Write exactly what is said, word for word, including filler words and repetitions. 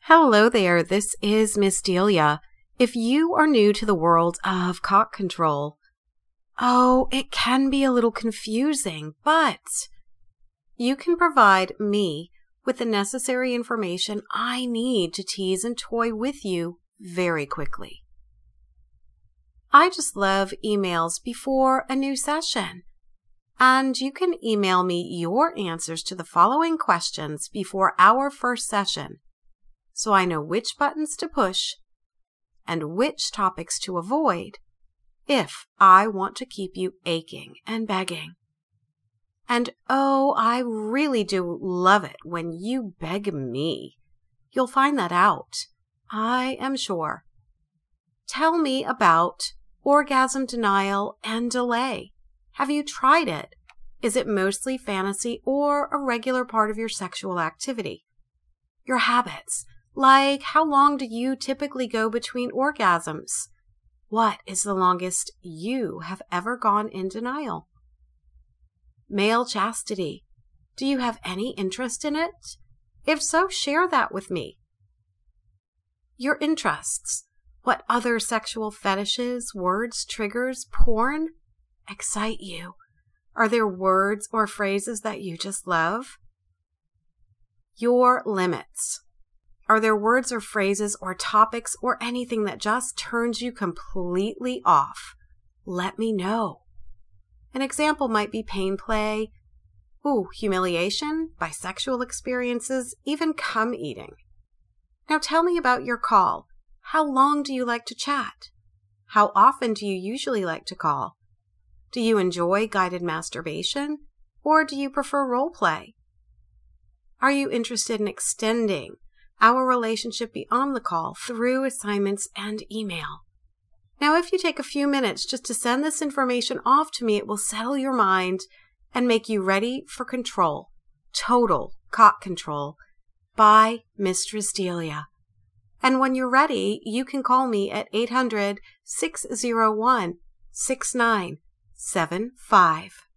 Hello there, this is Miss Delia. If you are new to the world of cock control, oh, it can be a little confusing, but you can provide me with the necessary information I need to tease and toy with you very quickly. I just love emails before a new session, and you can email me your answers to the following questions before our first session, so I know which buttons to push and which topics to avoid if I want to keep you aching and begging. And oh, I really do love it when you beg me. You'll find that out, I am sure. Tell me about orgasm denial and delay. Have you tried it? Is it mostly fantasy or a regular part of your sexual activity? Your habits. Like, how long do you typically go between orgasms? What is the longest you have ever gone in denial? Male chastity. Do you have any interest in it? If so, share that with me. Your interests. What other sexual fetishes, words, triggers, porn excite you? Are there words or phrases that you just love? Your limits. Are there words or phrases or topics or anything that just turns you completely off? Let me know. An example might be pain play, ooh, humiliation, bisexual experiences, even cum eating. Now tell me about your call. How long do you like to chat? How often do you usually like to call? Do you enjoy guided masturbation, or do you prefer role play? Are you interested in extending our relationship beyond the call through assignments and email? Now, if you take a few minutes just to send this information off to me, it will settle your mind and make you ready for control, total cock control by Mistress Delia. And when you're ready, you can call me at eight hundred, six oh one, six nine seven five.